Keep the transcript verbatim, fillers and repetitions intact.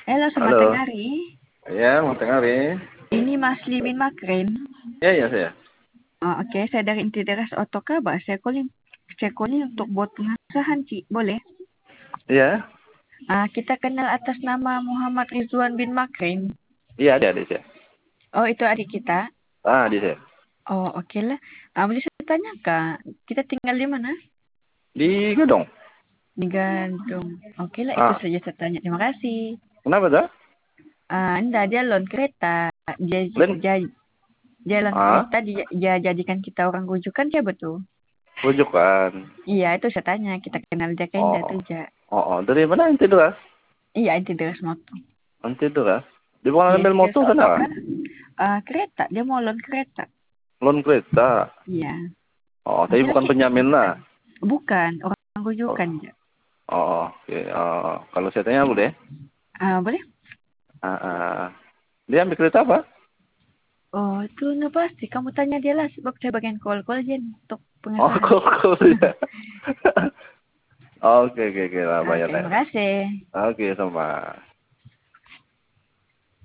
Halo, selamat Halo. tengah hari. Ya, mau tengah hari. Ini Mas Limin Makrin. Ya, ya saya. Oh, Oke, saya dari Intideras Otokaba. Saya calling, saya calling untuk buat pengasahan, Ci. Boleh? Iya. Ah, kita kenal atas nama Muhammad Rizwan bin Makrin. Iya, ada adik saya. Oh, itu adik kita. Ah, adik saya. Oh, oke lah. Ah, boleh saya tanya, Kak? Kita tinggal di mana? Di Gedong. Di Gandung. Oke lah, itu Ah, saja saya tanya. Terima kasih. kenapa dah? Ah, enggak, dia loan kereta. Dia, Len? dia, dia loan Ah, kereta, dia, dia jadikan kita orang rujukan, ya betul? rujukan. Iya, itu saya tanya. Kita kenal dia kan, Oh, enggak tuh, oh, Ja. oh, oh. Dari mana ente deras? Iya, Intideras Motor. Ente deras. Di bawah Iya, ambil Intideras motor sana kah? Otoka. Ah, kereta, dia mau loan kereta. Loan kereta. Iya. Oh, tapi Oke lah, bukan Ci. penjamin lah. Bukan, orang Oh, rujukan, Ja. oh, oke. Oh, kalau saya tanya boleh? Ah, boleh? Ah, ah. Dia ambil kereta apa? Oh, itu nah pasti. Kamu tanya dia lah, sebab saya bagian call-call aja nih untuk Oh, pengesahan. kok kok ya. Oke, oke, oke lah, Oke, bayar ya. terima kasih. Oke, sama.